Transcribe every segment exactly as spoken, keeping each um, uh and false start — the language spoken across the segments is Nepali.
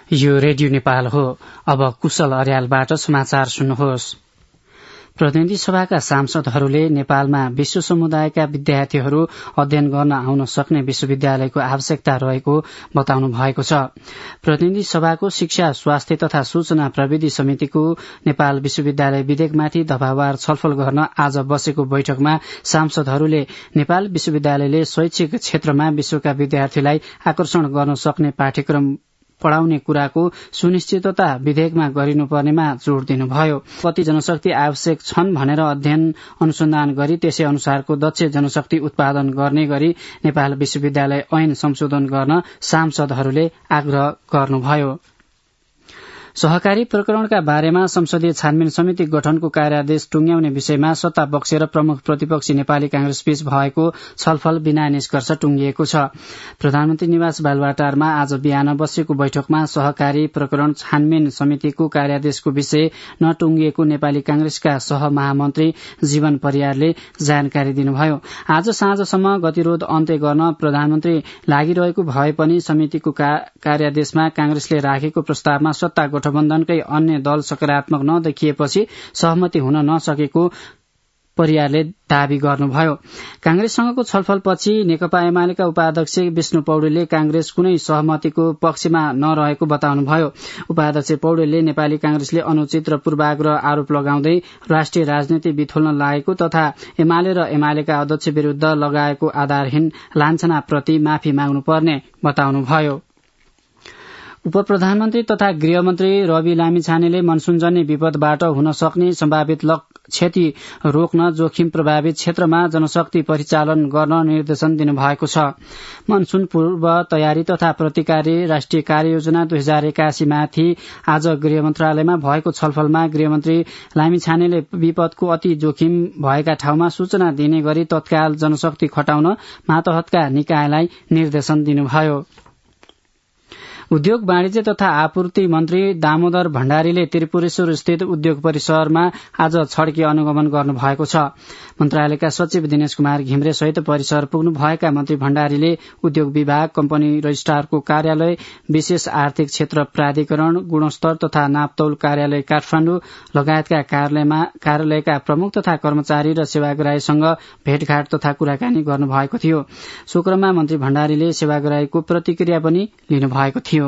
यो रेडियो नेपाल हो। अब कुशल अर्यालबाट समाचार सुन्नुहोस्। प्रतिनिधि सभाका सांसदहरूले नेपालमा विश्व समुदायका विद्यार्थीहरू अध्ययन गर्न आउन सक्ने विश्वविद्यालयको आवश्यकता रहेको बताउनु भएको छ। प्रतिनिधि सभाको शिक्षा, स्वास्थ्य तथा सूचना प्रविधि समितिको नेपाल विश्वविद्यालय विधेयकमाथि दफावार छलफल गर्न आज बसेको बैठकमा सांसदहरूले नेपाल विश्वविद्यालयले शैक्षिक क्षेत्रमा विश्वका विद्यार्थीलाई आकर्षण गर्न सक्ने पाठ्यक्रम पढ़ाउने कुराको सुनिश्चितता विधेयकमा गरिनुपर्नेमा जोड़ दिनुभयो। कति जनशक्ति आवश्यक छन् भनेर अध्ययन अनुसन्धान गरी त्यसै अनुसारको दक्ष जनशक्ति उत्पादन गर्ने गरी नेपाल विश्वविद्यालय ऐन संशोधन गर्न सांसदहरूले आग्रह गर्नुभयो। सहकारी प्रकरणका बारेमा संसदीय छानबिन समिति गठनको कार्यादेश टुंग्याउने विषयमा सत्ता पक्ष र प्रमुख प्रतिपक्षी नेपाली कांग्रेस बीच भएको छलफल बिना निष्कर्ष टुंगिएको छ। प्रधानमन्त्री निवास बालुवाटारमा आज बिहान बसेको बैठकमा सहकारी प्रकरण छानबिन समितिको कार्यादेशको विषय नटुंगिएको नेपाली कांग्रेसका सहमहामन्त्री जीवन परियारले जानकारी दिनुभयो। आज साँझसम्म गतिरोध अन्त्य गर्न प्रधानमन्त्री लागिरहेको भए पनि समितिको कार्यादेशमा कांग्रेसले राखेको प्रस्तावमा सत्ता गठबन्धनकै अन्य दल सकारात्मक नदेखिएपछि सहमति हुन नसकेको परियारले दावी गर्नुभयो। कांग्रेससँगको छलफलपछि नेकपा एमालेका उपाध्यक्ष विष्णु पौडेलले कांग्रेस कुनै सहमतिको पक्षमा नरहेको बताउनुभयो। उपाध्यक्ष पौडेलले नेपाली कांग्रेसले अनुचित र पूर्वाग्रह आरोप लगाउँदै राष्ट्रिय राजनीति बिथोल्न लागेको तथा एमाले र एमालेका अध्यक्ष विरूद्ध लगाएको आधारहीन लाञ्छनाप्रति माफी माग्नुपर्ने बताउनुभयो। उपप्रधानमन्त्री तथा गृहमन्त्री रवि लामिछानेले मनसूनजन्य विपदबाट हुन सक्ने सम्भावित क्षति रोक्न जोखिम प्रभावित क्षेत्रमा जनशक्ति परिचालन गर्न निर्देशन दिनुभएको छ। मनसून पूर्व तयारी तथा प्रतिकारी राष्ट्रिय कार्ययोजना दुई हजार एकासी माथि आज गृह मन्त्रालयमा भएको छलफलमा गृहमन्त्री लामिछानेले विपदको अति जोखिम भएका ठाउँमा सूचना दिने गरी तत्काल जनशक्ति खटाउन मातहतका निकायलाई निर्देशन दिनुभयो। उद्योग वाणिज्य तथा आपूर्ति मन्त्री दामोदर भण्डारीले त्रिपुरेश्वर स्थित उद्योग परिसरमा आज छड्के अनुगमन गर्नुभएको छ। मन्त्रालयका सचिव दिनेश कुमार घिम्रे सहित परिसर पुग्नु भएका मन्त्री भण्डारीले उद्योग विभाग, कम्पनी रजिस्ट्रारको कार्यालय, विशेष आर्थिक क्षेत्र प्राधिकरण, गुणस्तर तथा नापतौल कार्यालय काठमाडौँ लगायतका कार्यालयमा कार्यालयका प्रमुख तथा कर्मचारी र सेवाग्राहीसँग भेटघाट तथा कुराकानी गर्नुभएको थियो। सो क्रममा मन्त्री भण्डारीले सेवाग्राहीको प्रतिक्रिया पनि लिनुभएको थियो।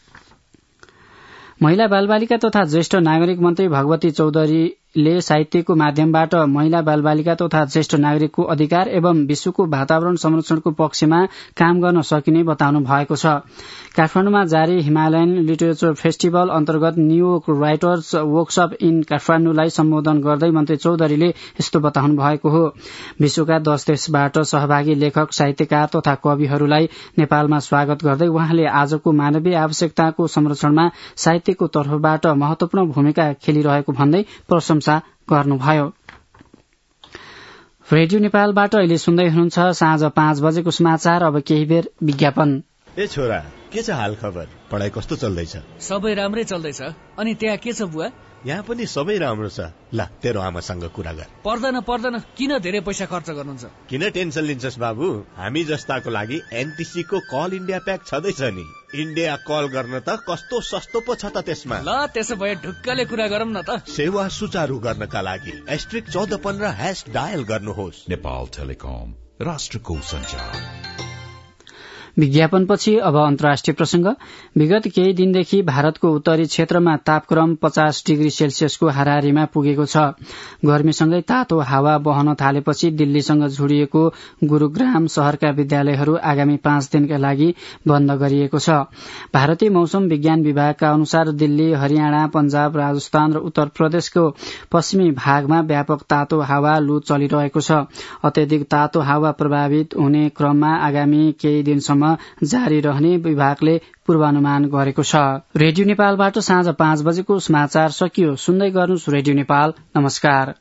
महिला बालबालिका तथा ज्येष्ठ नागरिक मन्त्री भगवती चौधरीले साहित्यको माध्यमबाट महिला बालबालिका तथा ज्येष्ठ नागरिकको अधिकार एवं विश्वको वातावरण संरक्षणको पक्षमा काम गर्न सकिने बताउनु भएको छ। काठमाडौँमा जारी हिमालयन लिटरेचर फेस्टिभल अन्तर्गत न्यूयोर्क राइटर्स वर्कशप इन काठमाडौँलाई सम्बोधन गर्दै मन्त्री चौधरीले यस्तो बताउनु भएको हो। विश्वका दश देशबाट सहभागी लेखक, साहित्यकार तथा कविहरूलाई नेपालमा स्वागत गर्दै उहाँले आजको मानवीय आवश्यकताको संरक्षणमा साहित्यको तर्फबाट महत्वपूर्ण भूमिका खेलिरहेको भन्दै प्रशंसा गर्नुभयो। रेडियो नेपालबाट अहिले सुन्दै हुनुहुन्छ साँझ पाँच बजेको समाचार। अब केही बेर विज्ञापन। ए छोरा, के छ हाल खबर? पढाइ कस्तो चल्दैछ? सबै राम्रै चल्दैछ। अनि त्यहाँ के छ बुवा? यहाँ पनि सबै राम्रो छ। ल तेरो आमासँग कुरा गर। पर्दैन पर्दैन, किन धेरै पैसा खर्च गर्नुहुन्छ? किन टेन्सन लिन्छस् बाबु? हामी जस्ताको लागि एनटीसी को कल इन्डिया प्याक छँदैछ नि। इन्डिया कल गर्न त कस्तो सस्तो पो छ त त्यसमा। ल त्यसो भए ढुक्कले कुरा गरौँ न त। सेवा सुचारू गर्नका लागि एस्ट्रिक चौध पन्ध्र ह्याश डायल गर्नुहोस्। नेपाल टेलिकम, राष्ट्रको सञ्चार। विज्ञापनपछि अब अन्तर्राष्ट्रिय प्रसंग। विगत केही दिनदेखि भारतको उत्तरी क्षेत्रमा तापक्रम पचास डिग्री सेल्सियसको हाराहारीमा पुगेको छ। गर्मीसँगै तातो हावा बहन थालेपछि दिल्लीसँग जोडिएको गुरूग्राम शहरका विद्यालयहरू आगामी पाँच दिनका लागि बन्द गरिएको छ। भारतीय मौसम विज्ञान विभागका अनुसार दिल्ली, हरियाणा, पञ्जाब, राजस्थान र उत्तर प्रदेशको पश्चिमी भागमा व्यापक तातो हावा लू चलिरहेको छ। अत्यधिक तातो हावा प्रभावित हुने क्रममा आगामी केही दिनसम्म जारी रहने विभागले पूर्वानुमान गरेको छ। रेडियो नेपालबाट साँझ पाँच बजेको समाचार सकियो। सुन्दै गर्नुहोस् रेडियो नेपाल। नमस्कार।